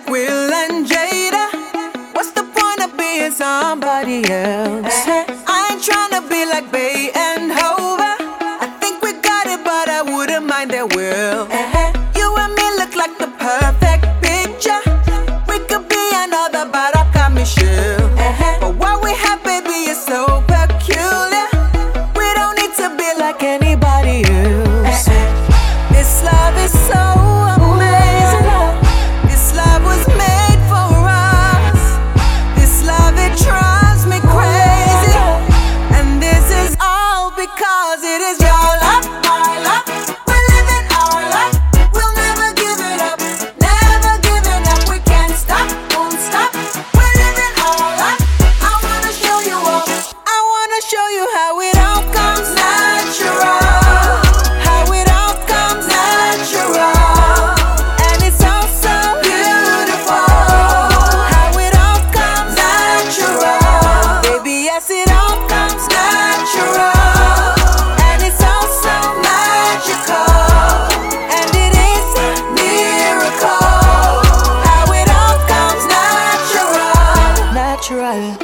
like Will and Jada. What's the point of being somebody else? I ain't tryna be like Bay and Hova. I think we got it, but I wouldn't mind their will. You and me look like the perfect picture. We could be another Baraka Michelle. But what we have, baby, is so peculiar. We don't need to be like anybody else. This love is so amazing. This love was made for us. This love, it drives me crazy. And this is all because it is your love, my love. We're living our life. We'll never give it up. Never giving up. We can't stop, won't stop. We're living our life. I wanna show you all. I wanna show you how it all comes natural. How it all comes natural. And it's all so beautiful. How it all comes natural. Baby, yes, it all comes natural. And it's all so magical. And it is a miracle. How it all comes natural. Natural.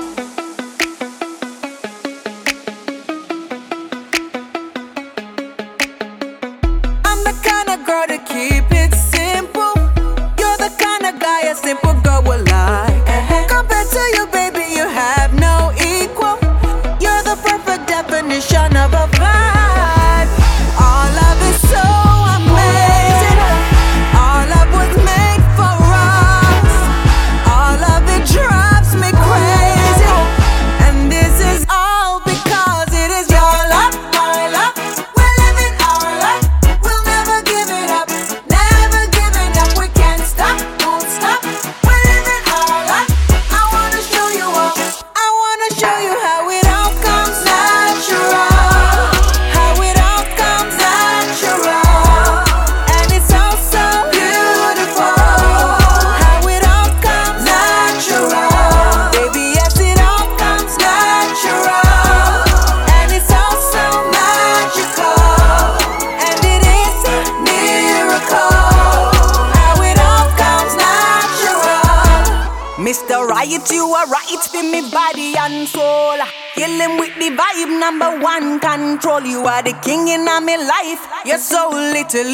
I'm the kind of girl to keep it simple. You're the kind of guy a simple girl will like. Compared to you, baby, you have no equal. You're the perfect definition of a vibe. Our love is so amazing. Our love was made for us. Our love, it drives me crazy. And this is all because it is your love, my love. We're living our life. We'll never give it up. Never giving up. We can't stop, won't stop. We're living our life. I wanna show you all. I wanna show you how it all comes natural. How it all comes natural. And it's all so beautiful. How it all comes natural. Baby, yes, it all comes natural. And it's all so magical. And it is a miracle. How it all comes natural. Mr. Riot, you are right for me body and soul. Killing with the vibe, #1 control. You are the king in my life. You're so little.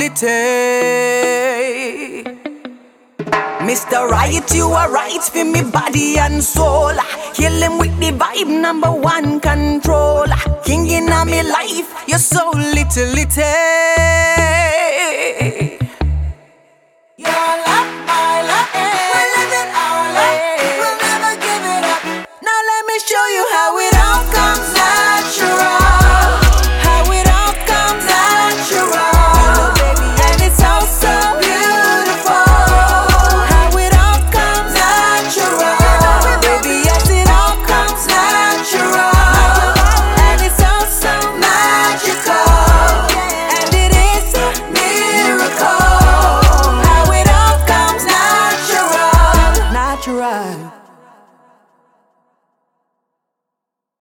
Mr. Riot, you are right for me body and soul. Killing with the vibe, #1 control. King in my life. You're so little.